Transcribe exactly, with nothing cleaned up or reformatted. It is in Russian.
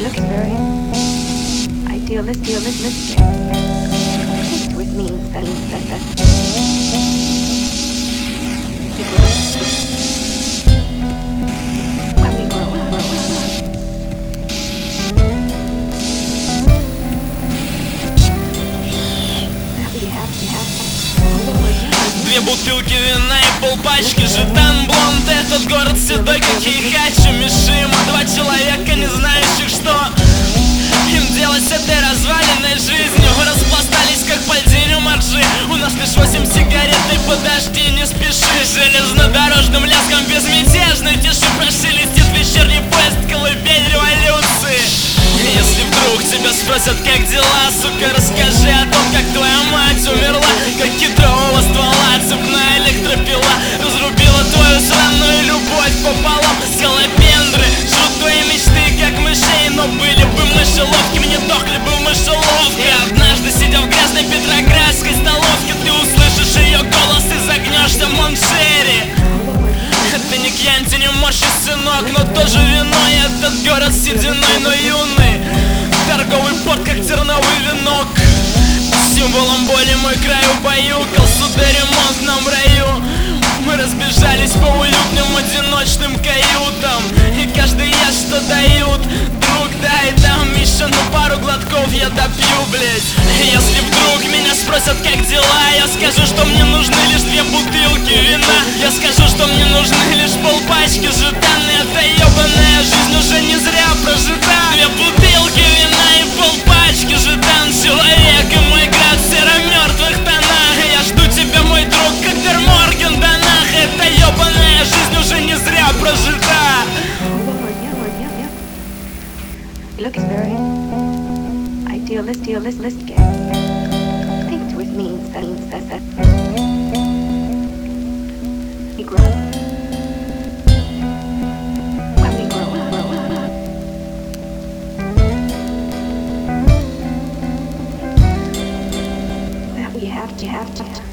looks very idealistic, idealistic. Taste with me, that, that, that. It grows. When we grow, grow, grow. We have to have Две бутылки вина и полпачки Жетан блонд, этот город седой, как Хихачи Мишима, два человека, не знающих, что им делать с этой разваленной жизнью. Распластались, как по льдиню моржи. У нас лишь восемь сигарет, и подожди, не спеши. Железнодорожным лязгом безмятежной тиши прошелестит вечерний поезд, колыбель революции. Если вдруг тебя спросят, как дела, сука, расскажи о том, как твоя мать умерла, как кедрового ствола цепная электропила разрубила твою сраную любовь пополам. Скалопендры жрут твои мечты, как мышей, но были бы мышеловки, мне дохли бы в мышеловке. И однажды, сидя в грязной петроградской столовке, ты услышишь ее голос и загнешься в Моншере. Это не Кьянти, не мощи, сынок, но тоже виной. Этот город сединой, но юный. Торговый порт, как терновый венок. Символом боли мой край убаюкал. Судоремонтном раю мы разбежались по уютным одиночным каютам. И каждый я что дают. Друг, дай там еще ну пару глотков я допью, блять. Если вдруг меня спросят, как дела, я скажу, что мне нужны лишь две бутылки вина. Я скажу, что мне нужны лишь полпачки жетаны. Эта ебаная жизнь уже не зря прожита. Две бутылки вина и полпачки жетан. Человек и мой град в серо-мертвых тонах. Я жду тебя, мой друг, как Терморген Донах. Эта ебаная жизнь уже не зря прожита. looks very idealistic, idealistic. Think with me, that, that, that. We grow. When we grow, grow. That we have to, have to.